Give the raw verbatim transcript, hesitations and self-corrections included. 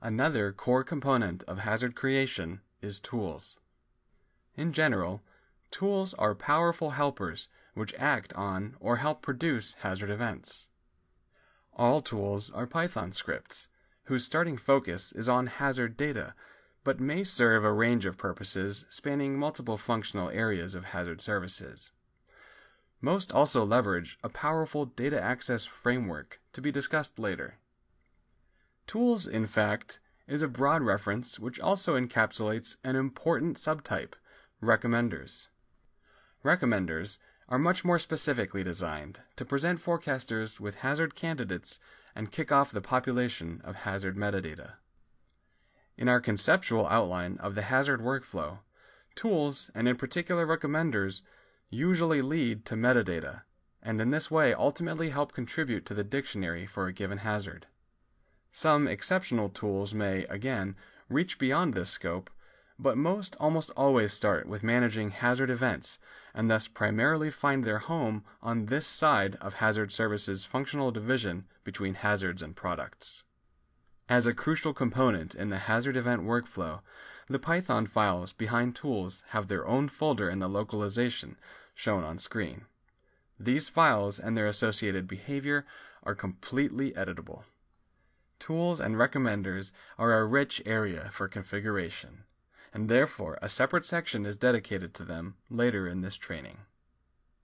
Another core component of hazard creation is tools. In general, tools are powerful helpers which act on or help produce hazard events. All tools are Python scripts, whose starting focus is on hazard data, but may serve a range of purposes spanning multiple functional areas of hazard services. Most also leverage a powerful data access framework to be discussed later. Tools, in fact, is a broad reference which also encapsulates an important subtype, recommenders. Recommenders are much more specifically designed to present forecasters with hazard candidates and kick off the population of hazard metadata. In our conceptual outline of the hazard workflow, tools, and in particular recommenders, usually lead to metadata, and in this way ultimately help contribute to the dictionary for a given hazard. Some exceptional tools may, again, reach beyond this scope, but most almost always start with managing hazard events and thus primarily find their home on this side of hazard services' functional division between hazards and products. As a crucial component in the hazard event workflow, the Python files behind tools have their own folder in the localization shown on screen. These files and their associated behavior are completely editable. Tools and recommenders are a rich area for configuration, and therefore a separate section is dedicated to them later in this training.